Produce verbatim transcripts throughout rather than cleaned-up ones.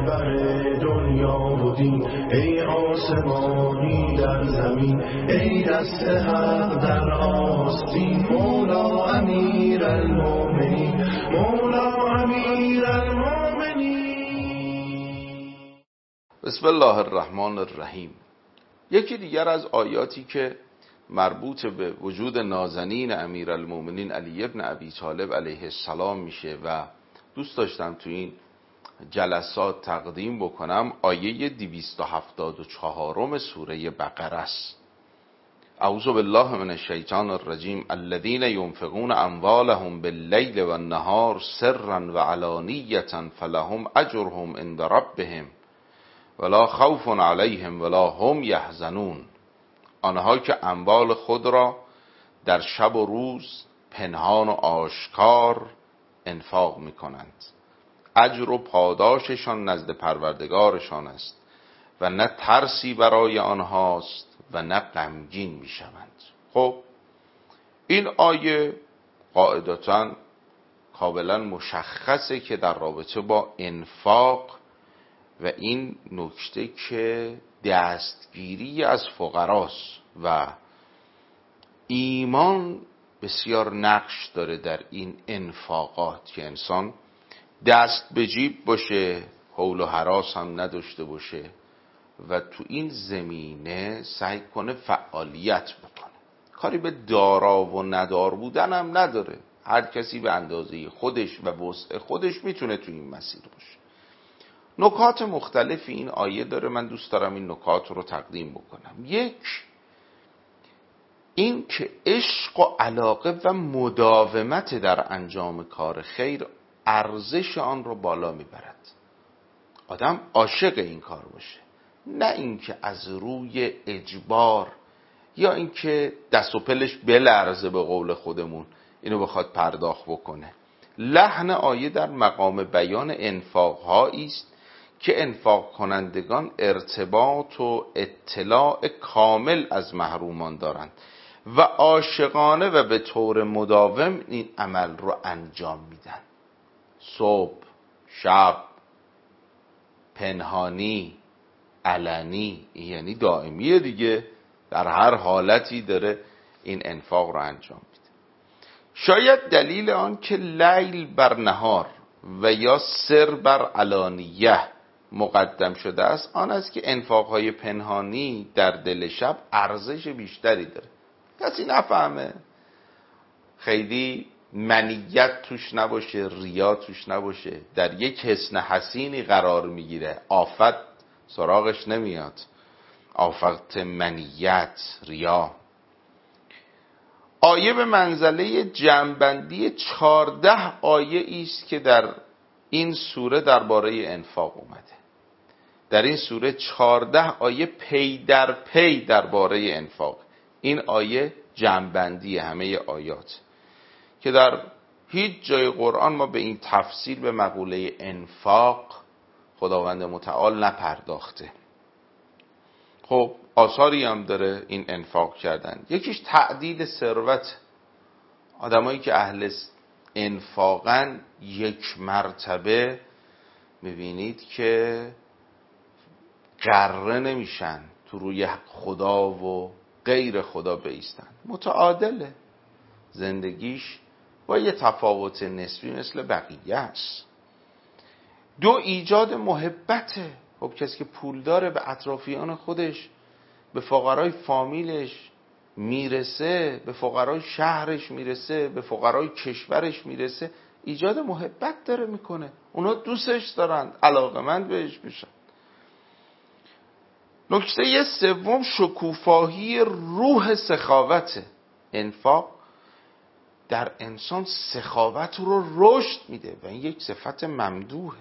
رهبر دنیا و دین، ای آسمانی در زمین، ای دست حق در آستین، مولا امیر المؤمنین، مولا امیر المؤمنین. بسم الله الرحمن الرحیم. یکی دیگر از آیاتی که مربوط به وجود نازنین امیرالمومنین علی ابن ابی طالب علیه السلام میشه و دوست داشتم تو این جلسات تقدیم بکنم، آیه دویست و هفتاد و چهار سوره بقره است. اعوذ بالله من الشیطان الرجیم. الذین ينفقون اموالهم باللیل والنهار سرا وعلانیة فلهم اجرهم عند ربهم ولا خوف علیهم ولا هم یحزنون. آنها که اموال خود را در شب و روز پنهان و آشکار انفاق می کنند، اجر و پاداششان نزد پروردگارشان است و نه ترسی برای آنهاست و نه غمگین می شوند. خب این آیه قاعدتاً کاملا مشخصه که در رابطه با انفاق و این نکته که دستگیری از فقراست و ایمان بسیار نقش داره در این انفاقات، که انسان دست به جیب باشه، حول و هراس هم نداشته باشه و تو این زمینه سعی کنه فعالیت بکنه. کاری به دارا و ندار بودن هم نداره، هر کسی به اندازه خودش و وسع خودش میتونه تو این مسیر باشه. نکات مختلفی این آیه داره، من دوست دارم این نکات رو تقدیم بکنم. یک، این که عشق و علاقه و مداومت در انجام کار خیر ارزش آن رو بالا میبرد. آدم عاشق این کار باشه، نه اینکه از روی اجبار یا اینکه دست و پلش بلرزه به قول خودمون اینو بخواد پرداخت بکنه. لحن آیه در مقام بیان انفاق‌هایی است که انفاق کنندگان ارتباط و اطلاع کامل از محرومان دارند و عاشقانه و به طور مداوم این عمل رو انجام میدن. صبح، شب، پنهانی، علنی، یعنی دائمیه دیگه، در هر حالتی داره این انفاق رو انجام میده. شاید دلیل آن که لیل بر نهار و یا سر بر علانیه مقدم شده است آن است که انفاقهای پنهانی در دل شب ارزش بیشتری داره. کسی نفهمه، خیلی منیت توش نباشه، ریا توش نباشه، در یک حسن حسینی قرار میگیره، آفت سراغش نمیاد، آفت منیت، ریا. آیه به منزله جمع‌بندی چهارده آیه است که در این سوره درباره انفاق اومده. در این سوره چهارده آیه پی در پی درباره انفاق. این آیه جمع‌بندی همه آیات که در هیچ جای قرآن ما به این تفصیل به مقوله انفاق خداوند متعال نپرداخته. خب آثاری هم داره این انفاق کردن. یکیش تعدیل ثروت. آدمایی که اهل انفاقن یک مرتبه میبینید که غره نمیشن تو روی خدا و غیر خدا بایستن، متعادله زندگیش با یه تفاوت نسبی مثل بقیه است. دو، ایجاد محبته. خب کسی که پول داره به اطرافیان خودش، به فقرای فامیلش میرسه، به فقرای شهرش میرسه، به فقرای کشورش میرسه، ایجاد محبت داره میکنه، اونا دوستش دارن، علاقمند بهش میشن. نکته سوم شکوفایی روح سخاوته. انفاق در انسان سخاوت رو رشد میده و این یک صفت ممدوحه.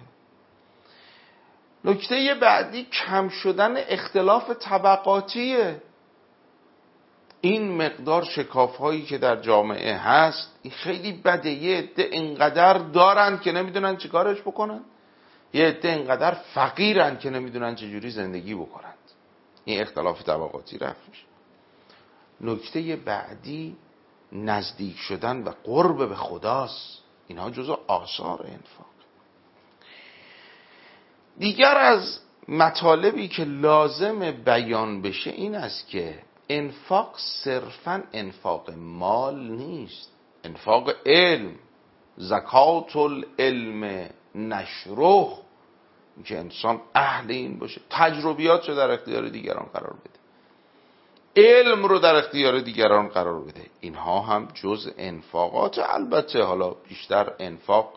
نکته بعدی کم شدن اختلاف طبقاتیه. این مقدار شکاف هایی که در جامعه هست این خیلی بده. یه عده انقدر دارن که نمیدونن چه کارش بکنن، یه عده انقدر فقیرن که نمیدونن چجوری زندگی بکنن. این اختلاف طبقاتی رفت میشه. نکته بعدی نزدیک شدن و قرب به خداست. اینها جزو آثار انفاق. دیگر از مطالبی که لازم بیان بشه این است که انفاق صرفاً انفاق مال نیست، انفاق علم، زکات العلم نشره، که انسان اهل این باشه، تجربیات رو در اختیار دیگران قرار بده، علم رو در اختیار دیگران قرار بده، اینها هم جز انفاقات. البته حالا بیشتر انفاق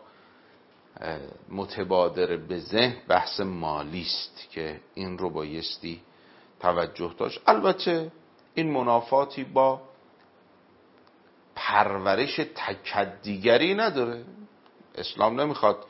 متبادر به ذهن بحث مالی است که این رو بایستی توجه داشت. البته این منافاتی با پرورش تکدیگری نداره. اسلام نمیخواد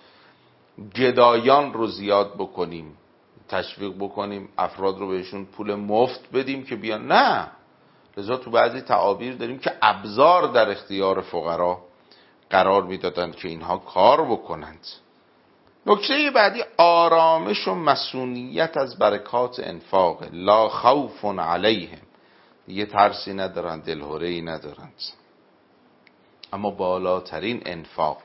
گدایان رو زیاد بکنیم، تشویق بکنیم افراد رو بهشون پول مفت بدیم که بیان، نه. لذا تو بعضی تعابیر داریم که ابزار در اختیار فقرا قرار میدادن که اینها کار بکنند. نکته بعدی آرامش و مسئولیت از برکات انفاق. لا خوف علیهم، دیگه ترسی ندارن، دلهره‌ای ندارند. اما بالاترین انفاق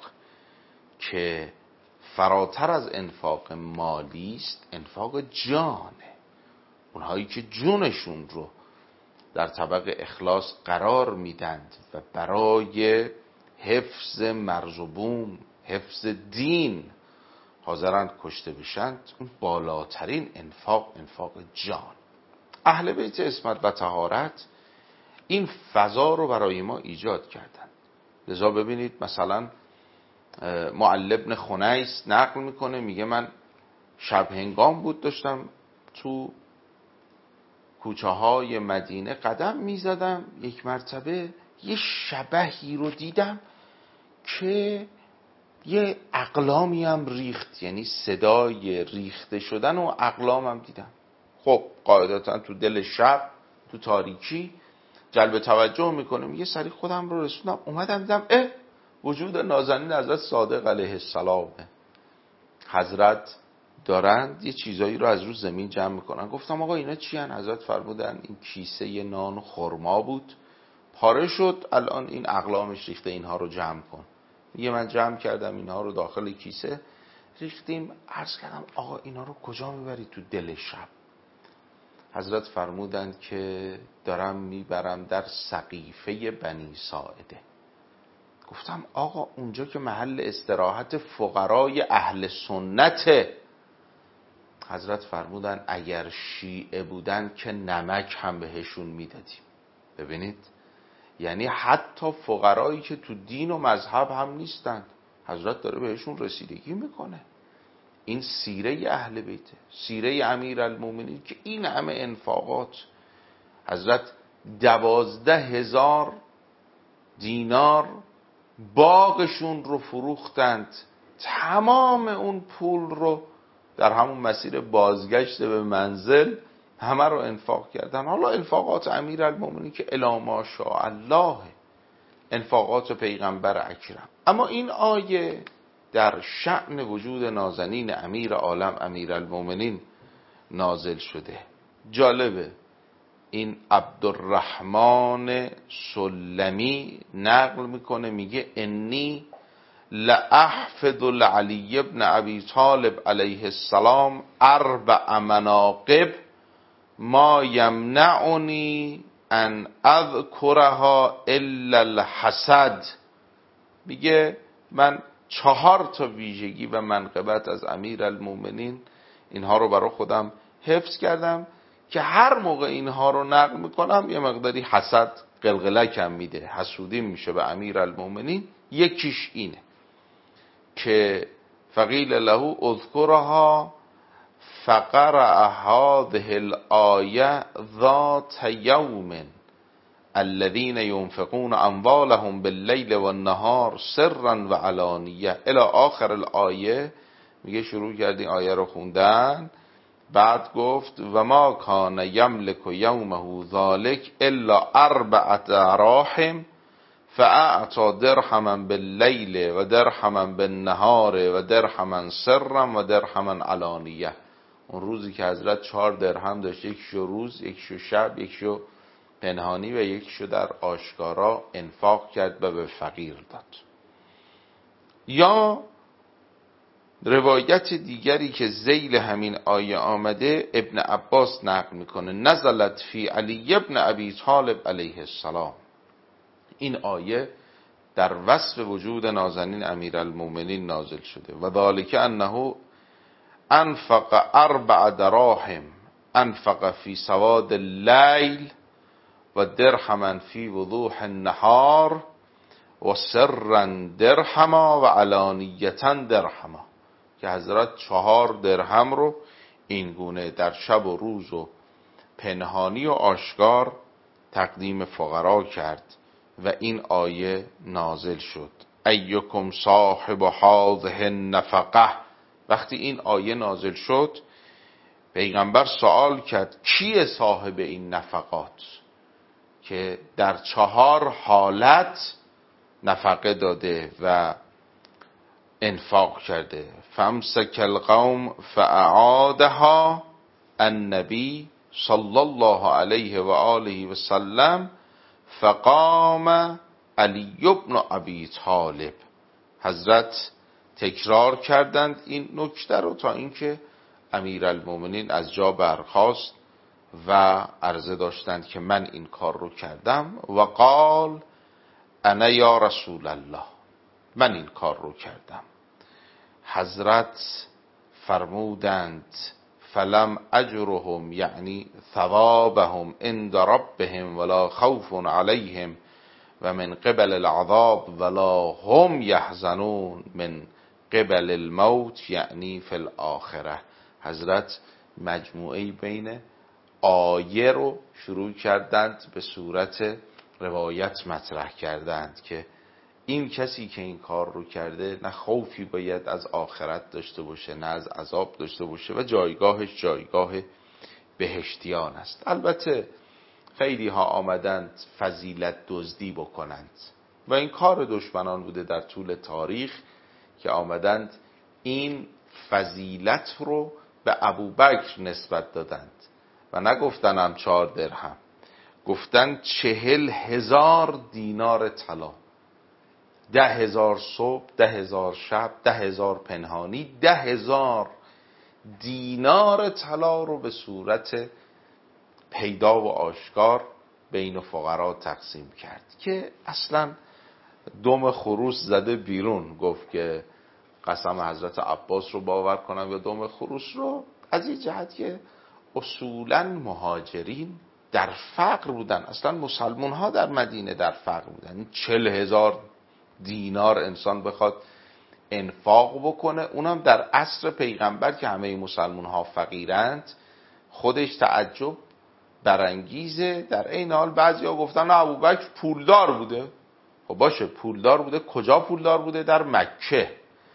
که فراتر از انفاق مالی است انفاق جانه. اونهایی که جونشون رو در طبق اخلاص قرار میدند و برای حفظ مرز و بوم، حفظ دین حاضرند کشته بشند، اون بالاترین انفاق انفاق جان. اهل بیت عصمت و طهارت این فضا رو برای ما ایجاد کردند. لذا ببینید مثلا معل ابن خنیس نقل میکنه، میگه من شب هنگام بود داشتم تو کوچه های مدینه قدم میزدم، یک مرتبه یه شبحی رو دیدم که یه اقلامی هم ریخت، یعنی صدای ریخته شدن و اقلام هم دیدم. خب قاعدتا تو دل شب تو تاریکی جلب توجه میکنه، میگه سریع خودم رو رسوندم اومدم دیدم اه وجود نازنین حضرت صادق علیه السلام. حضرت دارند یه چیزایی رو از رو زمین جمع میکنن. گفتم آقا اینا چی هن؟ حضرت فرمودن این کیسه نان و خرما بود، پاره شد، الان این اقلامش ریخته، اینها رو جمع کن. میگه من جمع کردم اینها رو داخل کیسه ریختیم. عرض کردم آقا اینا رو کجا میبری تو دل شب؟ حضرت فرمودند که دارم میبرم در سقیفه بنی ساعده. گفتم آقا اونجا که محل استراحت فقرای اهل سنته. حضرت فرمودن اگر شیعه بودن که نمک هم بهشون میدادیم. ببینید، یعنی حتی فقرایی که تو دین و مذهب هم نیستن حضرت داره بهشون رسیدگی میکنه. این سیره اهل بیته، سیره امیرالمومنین که این همه انفاقات. حضرت دوازده هزار دینار باغشون رو فروختند، تمام اون پول رو در همون مسیر بازگشت به منزل همه رو انفاق کردن. حالا انفاقات امیرالمومنین که الی ما شاء الله، انفاقات پیغمبر اکرم. اما این آیه در شأن وجود نازنین امیر عالم امیرالمومنین نازل شده. جالبه، این عبدالرحمن سلمی نقل میکنه، میگه انی لأحفظ لعلی ابن ابی طالب علیه السلام اربع مناقب ما یمنعنی ان اذکرها الا الحسد. میگه من چهار تا ویژگی و منقبت از امیرالمومنین اینها رو برای خودم حفظ کردم که هر موقع اینها رو نقل میکنم یه مقداری حسد قلقلکم میده، حسودی میشه به امیرالمومنین. یکیش اینه که فقیل له اذکرها فقرأ هذه الآیه ذات یوم الذین ينفقون اموالهم باللیل والنهار سرا و علانیه الی آخر الآیه. میگه شروع کردیم آیه رو خوندن، بعد گفت و ما کان یملک یومه ذالک الا اربعة دراهم فاعطى درهما باللیل و درهما بالنهار و درهما سرا و درهما علانیه. اون روزی که حضرت چهار درهم داشت، یکیشو روز، یکیشو شب، یکیشو پنهانی و یکیشو در آشکارا انفاق کرد و به فقیر داد. یا روایت دیگری که ذیل همین آیه آمده ابن عباس نقل میکنه نزلت فی علی ابن ابی طالب علیه السلام. این آیه در وصف وجود نازنین امیرالمومنین نازل شده و ذالک انه انفق اربع دراهم انفق فی سواد اللیل و درهما فی وضوح النهار و سرا درهما و علانیتا درهما، که حضرت چهار درهم رو این گونه در شب و روز و پنهانی و آشکار تقدیم فقرا کرد و این آیه نازل شد ایکم صاحب هذه النفقه. وقتی این آیه نازل شد پیغمبر سوال کرد کیه صاحب این نفقات که در چهار حالت نفقه داده و انفاق کرده. فامسک القوم فاعادها النبی صلی الله علیه و آله و سلم فقام علی بن ابی طالب. حضرت تکرار کردند این نکته رو تا اینکه امیرالمومنین از جا برخاست و عرضه داشتند که من این کار رو کردم و قال انا یا رسول الله، من این کار رو کردم. حضرت فرمودند فلم اجرهم یعنی ثوابهم عند ربهم ولا خوف علیهم و من قبل العذاب ولا هم یحزنون من قبل الموت یعنی فی الاخره. حضرت مجموعه بین آیه رو شروع کردند به صورت روایت مطرح کردند که این کسی که این کار رو کرده نه خوفی باید از آخرت داشته باشه نه از عذاب داشته باشه و جایگاهش جایگاه بهشتیان است. البته خیلی ها آمدند فضیلت دزدی بکنند و این کار دشمنان بوده در طول تاریخ که آمدند این فضیلت رو به ابوبکر نسبت دادند و نگفتن هم چهار درهم، گفتن چهل هزار دینار طلا، ده هزار صبح، ده هزار شب، ده هزار پنهانی، ده هزار دینار طلا رو به صورت پیدا و آشکار بین فقرا تقسیم کرد که اصلا دم خروس زده بیرون. گفت که قسم حضرت عباس رو باور کنم یا دم خروس رو، از این جهت که اصولا مهاجرین در فقر بودن، اصلا مسلمان ها در مدینه در فقر بودن. چل هزار دینار انسان بخواد انفاق بکنه اونم در عصر پیغمبر که همه مسلمان ها فقیرند خودش تعجب برانگیزه. در این حال بعضیا گفتن نه ابوبکر پولدار بوده. خب باشه پولدار بوده، کجا پولدار بوده؟ در مکه.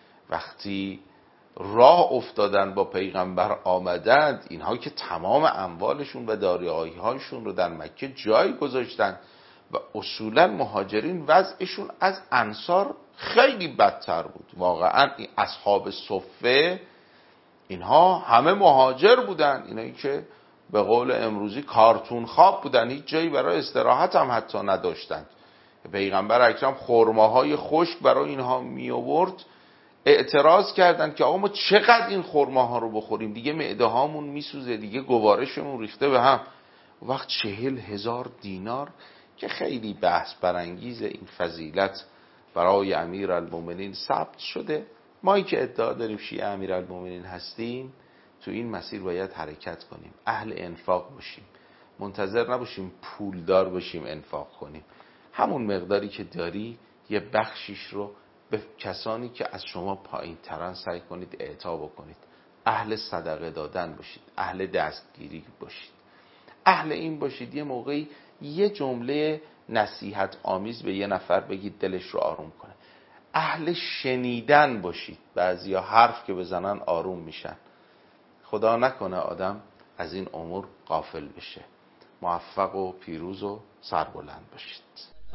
وقتی راه افتادن با پیغمبر آمدند اینها که تمام اموالشون و دارایی هاشون رو در مکه جای گذاشتن و اصولا مهاجرین وضعشون از انصار خیلی بدتر بود. واقعا این اصحاب صفه اینها همه مهاجر بودن، اینایی که به قول امروزی کارتون خواب بودن، هیچ جایی برای استراحت هم حتی نداشتند. پیغمبر اکرم خرماهای خشک برای اینها می آورد، اعتراض کردند که آقا ما چقدر این خرماها رو بخوریم، دیگه معده هامون میسوزه، دیگه گوارشمون ریخته به هم. وقت چهل هزار دینار که خیلی بحث برانگیز این فضیلت برای امیرالمومنین ثبت شده. ما که ادعا داریم شیعه امیرالمومنین هستیم تو این مسیر باید حرکت کنیم، اهل انفاق باشیم، منتظر نباشیم پولدار باشیم انفاق کنیم. همون مقداری که داری یه بخشیش رو به کسانی که از شما پایین ترن سعی کنید اعطا بکنید. اهل صدقه دادن باشید، اهل دستگیری باشید، اهل این باشید یه موقعی یه جمله نصیحت آمیز به یه نفر بگید دلش رو آروم کنه. اهل شنیدن باشید، بعضیا حرف که بزنن آروم میشن. خدا نکنه آدم از این امور غافل بشه. موفق و پیروز و سربلند باشید.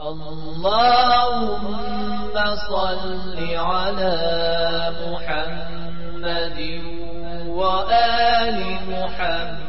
اللهم صل على محمد و آل محمد